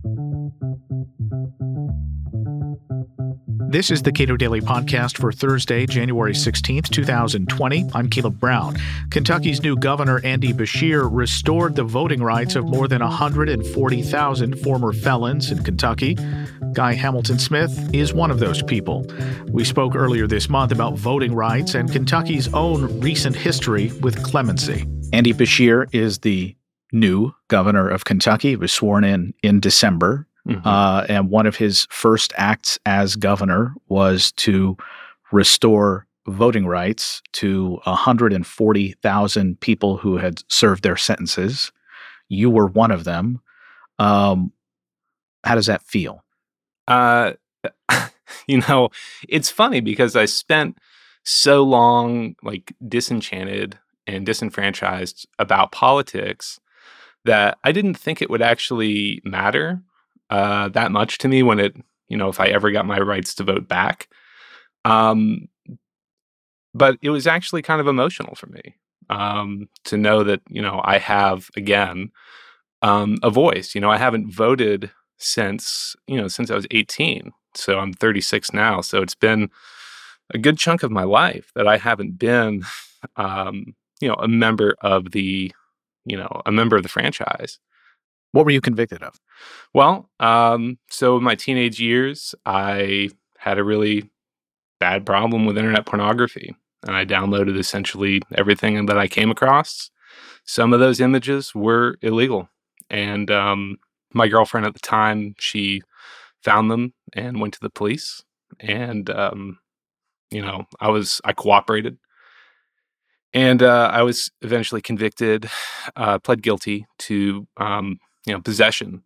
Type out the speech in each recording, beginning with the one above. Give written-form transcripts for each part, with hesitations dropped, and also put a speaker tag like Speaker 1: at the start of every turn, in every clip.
Speaker 1: This is the Cato Daily Podcast for Thursday, January 16th, 2020. I'm Caleb Brown. Kentucky's new governor, Andy Beshear, restored the voting rights of more than 140,000 former felons in Kentucky. Guy Hamilton Smith is one of those people. We spoke earlier this month about voting rights and Kentucky's own recent history with clemency. Andy Beshear is the new governor of Kentucky. He was sworn in December. And one of his first acts as governor was to restore voting rights to 140,000 people who had served their sentences. You were one of them. How does that feel?
Speaker 2: It's funny because I spent so long disenchanted and disenfranchised about politics that I didn't think it would actually matter that much to me when if I ever got my rights to vote back. But it was actually kind of emotional for me to know that, I have, again, a voice. I haven't voted since I was 18. So I'm 36 now. So it's been a good chunk of my life that I haven't been, a member of the franchise.
Speaker 1: What were you convicted of?
Speaker 2: Well, so in my teenage years, I had a really bad problem with internet pornography, and I downloaded essentially everything that I came across. Some of those images were illegal, and my girlfriend at the time, she found them and went to the police, and I cooperated, and I was eventually convicted, pled guilty to possession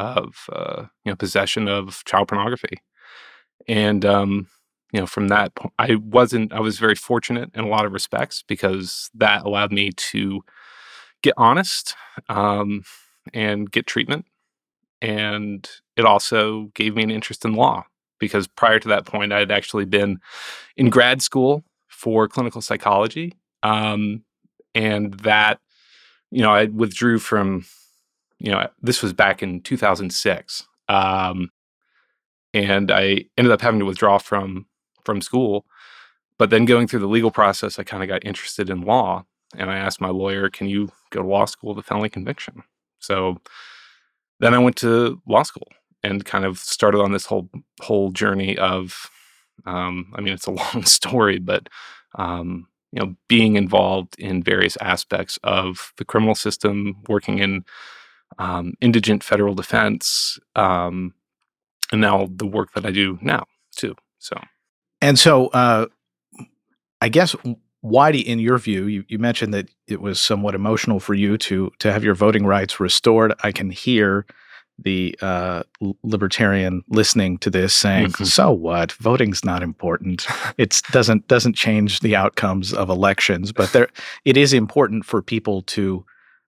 Speaker 2: of child pornography. And, from that point, I was very fortunate in a lot of respects because that allowed me to get honest, and get treatment. And it also gave me an interest in law because prior to that point, I had actually been in grad school for clinical psychology. And that, I withdrew from, this was back in 2006. And I ended up having to withdraw from school. But then going through the legal process, I kind of got interested in law. And I asked my lawyer, can you go to law school with a felony conviction? So then I went to law school and kind of started on this whole journey of, it's a long story, but, being involved in various aspects of the criminal system, working in indigent federal defense, and now the work that I do now too.
Speaker 1: So, I guess why, in your view, you mentioned that it was somewhat emotional for you to have your voting rights restored. I can hear the libertarian listening to this saying, "So what? Voting's not important. It doesn't change the outcomes of elections, but it is important for people to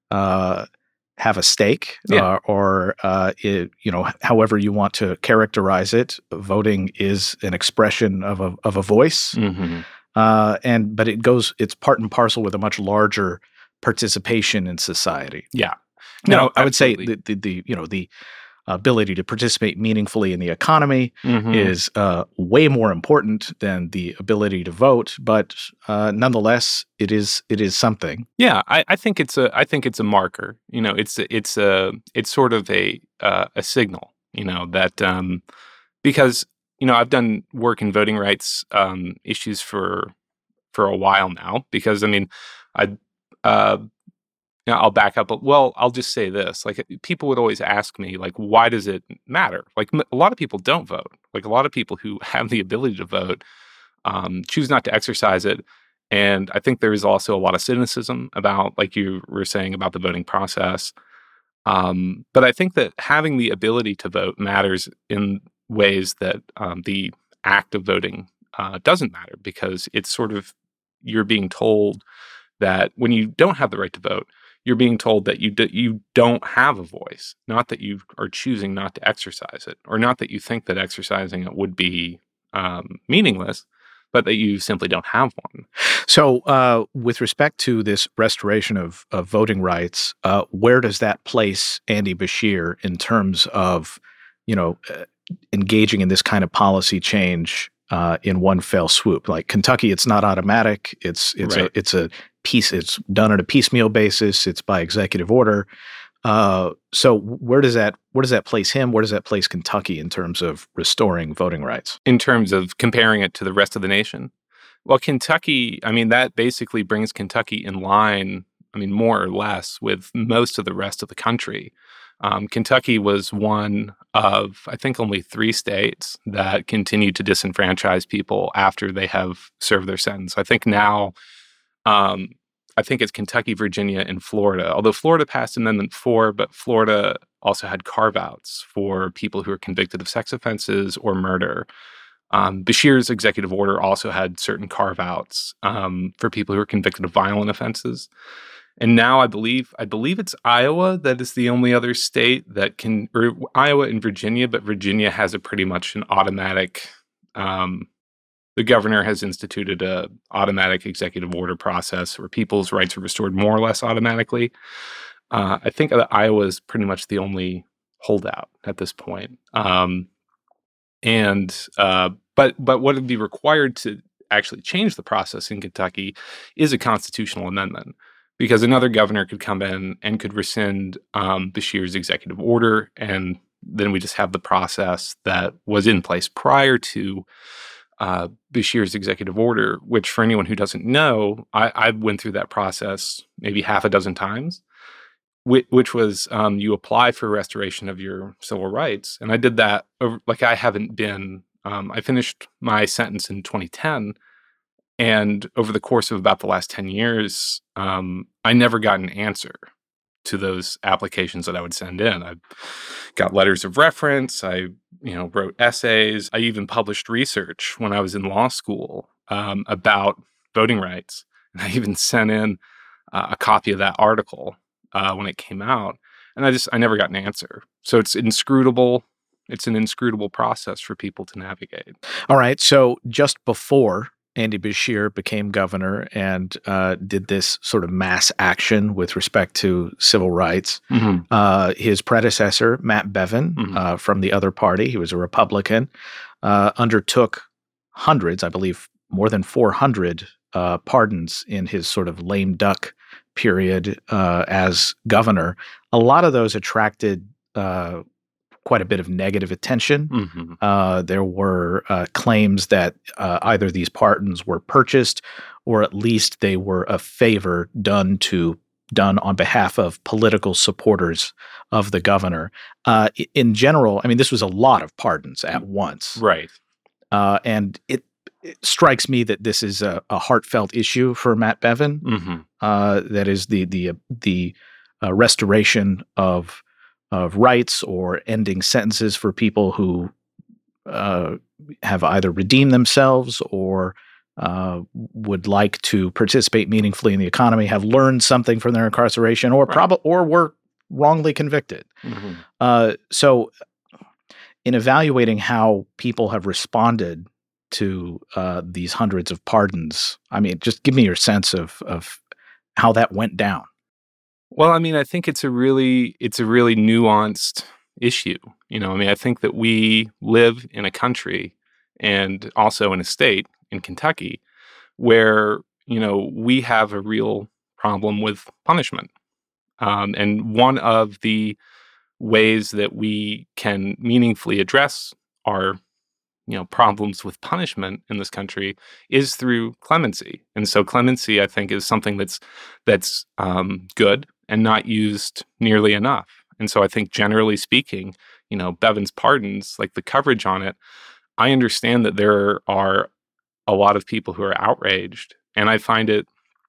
Speaker 1: have a stake, or however you want to characterize it. Voting is an expression of a voice, but it's part and parcel with a much larger participation in society."
Speaker 2: Yeah.
Speaker 1: Now, I would say the ability to participate meaningfully in the economy is way more important than the ability to vote, but nonetheless, it is something.
Speaker 2: Yeah, I think it's a marker. It's sort of a signal. That because I've done work in voting rights issues for a while now. Because I'll back up. Well, I'll just say this. People would always ask me, why does it matter? A lot of people don't vote. A lot of people who have the ability to vote choose not to exercise it. And I think there is also a lot of cynicism about, like you were saying, about the voting process. But I think that having the ability to vote matters in ways that the act of voting doesn't matter, because it's sort of, you're being told that when you don't have the right to vote, you're being told that you don't have a voice, not that you are choosing not to exercise it, or not that you think that exercising it would be meaningless. but that you simply don't have one.
Speaker 1: So, with respect to this restoration of voting rights, where does that place Andy Beshear in terms of, you know, engaging in this kind of policy change in one fell swoop? Like Kentucky, it's not automatic. It's
Speaker 2: Right.
Speaker 1: a piece. It's done on a piecemeal basis. It's by executive order. So where does that place him? Where does that place Kentucky in terms of restoring voting rights?
Speaker 2: In terms of comparing it to the rest of the nation? Well, Kentucky, I mean, that basically brings Kentucky in line, I mean, more or less with most of the rest of the country. Kentucky was one of, I think, only 3 states that continue to disenfranchise people after they have served their sentence. I think now, um, I think it's Kentucky, Virginia, and Florida. Although Florida passed Amendment 4, but Florida also had carve-outs for people who are convicted of sex offenses or murder. Beshear's executive order also had certain carve-outs for people who are convicted of violent offenses. And now I believe it's Iowa that is the only other state that can, or Iowa and Virginia, but Virginia has a pretty much an automatic. The governor has instituted a automatic executive order process where people's rights are restored more or less automatically. I think that Iowa is pretty much the only holdout at this point. But what would be required to actually change the process in Kentucky is a constitutional amendment, because another governor could come in and could rescind Beshear's executive order, and then we just have the process that was in place prior to Beshear's executive order, which for anyone who doesn't know, I went through that process maybe half a dozen times, which was you apply for restoration of your civil rights. And I did that I haven't been, I finished my sentence in 2010. And over the course of about the last 10 years, I never got an answer to those applications that I would send in. I got letters of reference. I, wrote essays. I even published research when I was in law school about voting rights. And I even sent in a copy of that article when it came out. And I never got an answer. So it's inscrutable. It's an inscrutable process for people to navigate.
Speaker 1: All right. So just before Andy Beshear became governor and did this sort of mass action with respect to civil rights, his predecessor, Matt Bevin, from the other party, he was a Republican, undertook hundreds, I believe more than 400 pardons in his sort of lame duck period as governor. A lot of those attracted quite a bit of negative attention. There were claims that either these pardons were purchased or at least they were a favor done on behalf of political supporters of the governor. In general, I mean, this was a lot of pardons at once.
Speaker 2: Right.
Speaker 1: And it strikes me that this is a heartfelt issue for Matt Bevin. That is the restoration of rights or ending sentences for people who have either redeemed themselves or would like to participate meaningfully in the economy, have learned something from their incarceration, or or were wrongly convicted. So, in evaluating how people have responded to these hundreds of pardons, I mean, just give me your sense of how that went down.
Speaker 2: Well, I mean, I think it's a really nuanced issue. I think that we live in a country and also in a state in Kentucky where, we have a real problem with punishment. And one of the ways that we can meaningfully address our problems with punishment in this country is through clemency. And so clemency, I think, is something that's good and not used nearly enough. And so I think generally speaking, Bevin's pardons, like the coverage on it, I understand that there are a lot of people who are outraged. And I find it,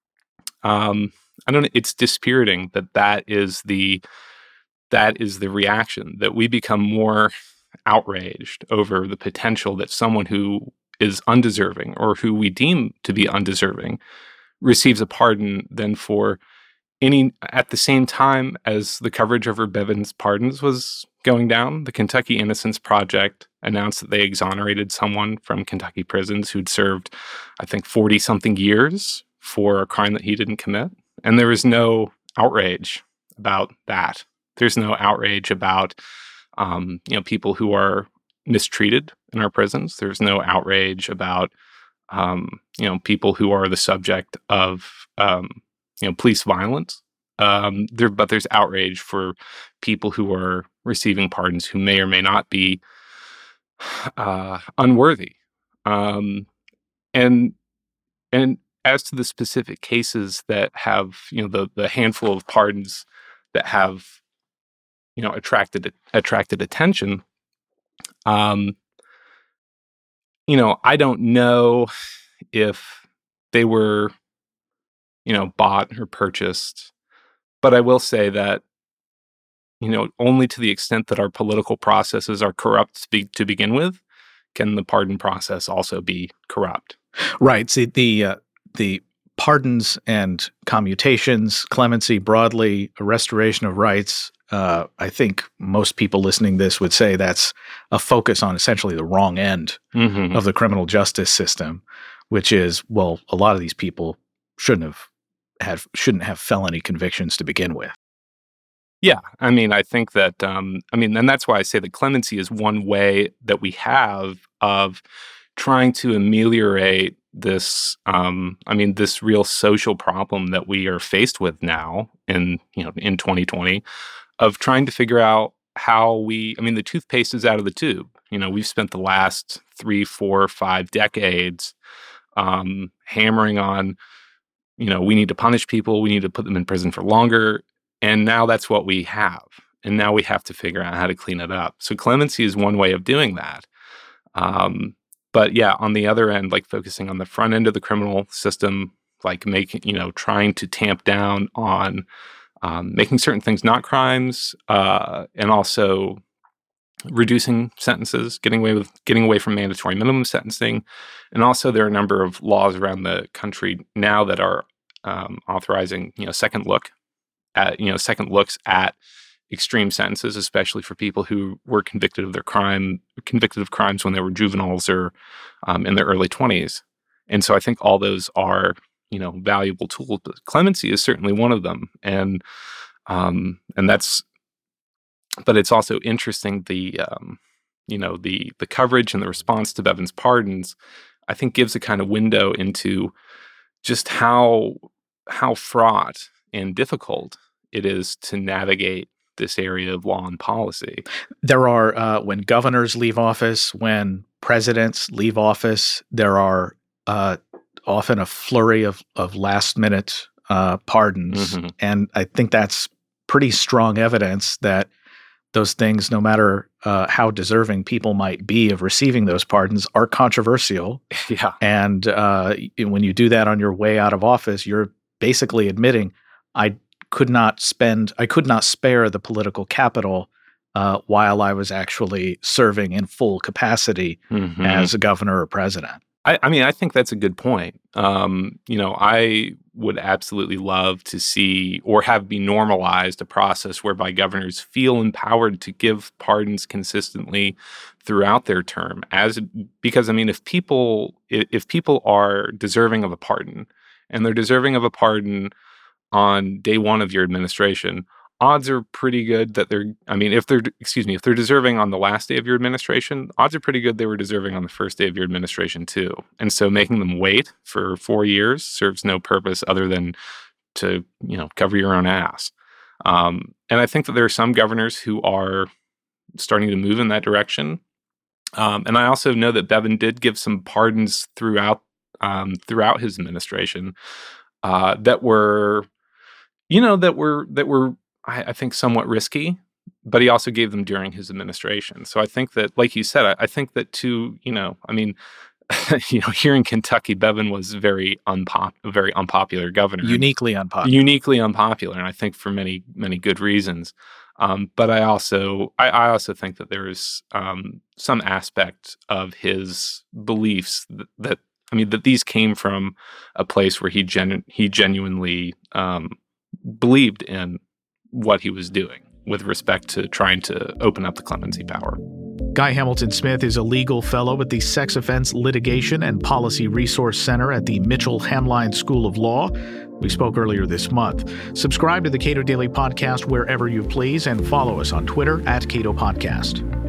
Speaker 2: it's dispiriting that is the reaction, that we become more outraged over the potential that someone who is undeserving or who we deem to be undeserving receives a pardon than for at the same time as the coverage over Bevin's pardons was going down, the Kentucky Innocence Project announced that they exonerated someone from Kentucky prisons who'd served, I think, 40-something years for a crime that he didn't commit. And there was no outrage about that. There's no outrage about, people who are mistreated in our prisons. There's no outrage about, people who are the subject of, police violence. But there's outrage for people who are receiving pardons who may or may not be unworthy. And as to the specific cases that have, the handful of pardons that have, attracted attention, I don't know if they were, bought or purchased, but I will say that, only to the extent that our political processes are corrupt to begin with, can the pardon process also be corrupt.
Speaker 1: Right. See, the pardons and commutations, clemency broadly, a restoration of rights, I think most people listening to this would say that's a focus on essentially the wrong end of the criminal justice system, which is, well, a lot of these people shouldn't have felony convictions to begin with.
Speaker 2: Yeah, I think that, and that's why I say that clemency is one way that we have of trying to ameliorate this, this real social problem that we are faced with now in 2020, of trying to figure out how the toothpaste is out of the tube. We've spent the last 3, 4, 5 decades hammering on, we need to punish people, we need to put them in prison for longer. And now that's what we have. And now we have to figure out how to clean it up. So clemency is one way of doing that. But yeah, on the other end, like focusing on the front end of the criminal system, like trying to tamp down on making certain things not crimes, and also reducing sentences, getting away from mandatory minimum sentencing. And also there are a number of laws around the country now that are authorizing, second looks at extreme sentences, especially for people who were convicted of crimes when they were juveniles or in their early 20s. And so I think all those are, valuable tools. But clemency is certainly one of them. And that's, but it's also interesting, the coverage and the response to Bevin's pardons, I think gives a kind of window into just how fraught and difficult it is to navigate this area of law and policy.
Speaker 1: There are, when governors leave office, when presidents leave office, there are often a flurry of last-minute pardons. Mm-hmm. And I think that's pretty strong evidence that those things, no matter how deserving people might be of receiving those pardons, are controversial.
Speaker 2: Yeah.
Speaker 1: And when you do that on your way out of office, you're basically admitting, I could not spare the political capital while I was actually serving in full capacity as a governor or president.
Speaker 2: I think that's a good point. I would absolutely love to see or have be normalized a process whereby governors feel empowered to give pardons consistently throughout their term. Because if people are deserving of a pardon, and they're deserving of a pardon on day one of your administration, odds are pretty good that if they're deserving on the last day of your administration, odds are pretty good they were deserving on the first day of your administration too. And so making them wait for 4 years serves no purpose other than to, cover your own ass. And I think that there are some governors who are starting to move in that direction. And I also know that Bevin did give some pardons throughout his administration that were I think somewhat risky, but he also gave them during his administration. So I think that, like you said, I think that here in Kentucky, Bevin was a very unpopular governor.
Speaker 1: Uniquely unpopular.
Speaker 2: And I think for many, many good reasons. But I also think that there is some aspect of his beliefs that these came from a place where he genuinely believed in what he was doing with respect to trying to open up the clemency power.
Speaker 1: Guy Hamilton Smith is a legal fellow at the Sex Offense Litigation and Policy Resource Center at the Mitchell Hamline School of Law. We spoke earlier this month. Subscribe to the Cato Daily Podcast wherever you please and follow us on Twitter @Cato Podcast.